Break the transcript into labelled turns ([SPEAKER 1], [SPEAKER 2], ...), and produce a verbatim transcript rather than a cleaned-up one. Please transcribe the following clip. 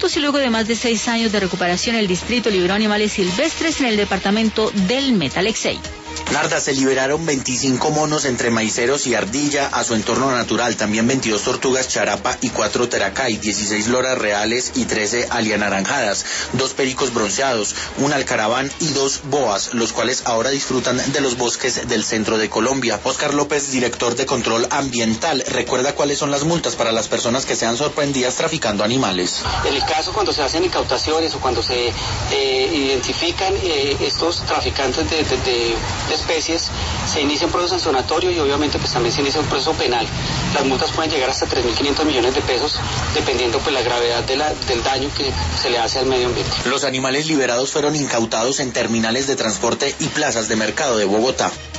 [SPEAKER 1] delitos y luego de más de seis años de recuperación, el distrito liberó animales silvestres en el departamento del Meta. Alexei.
[SPEAKER 2] Narda, se liberaron veinticinco monos entre maiceros y ardilla a su entorno natural, también veintidós tortugas charapa y cuatro teracay, dieciséis loras reales y trece alianaranjadas, dos pericos bronceados, un alcaraván y dos boas, los cuales ahora disfrutan de los bosques del centro de Colombia. Óscar López, director de control ambiental, recuerda cuáles son las multas para las personas que sean sorprendidas traficando animales.
[SPEAKER 3] En el caso cuando se hacen incautaciones o cuando se eh, identifican eh, estos traficantes de, de, de de especies, se inicia un proceso sancionatorio y obviamente pues también se inicia un proceso penal. Las multas pueden llegar hasta tres mil quinientos millones de pesos, dependiendo pues la gravedad de la, del daño que se le hace al medio ambiente.
[SPEAKER 2] Los animales liberados fueron incautados en terminales de transporte y plazas de mercado de Bogotá.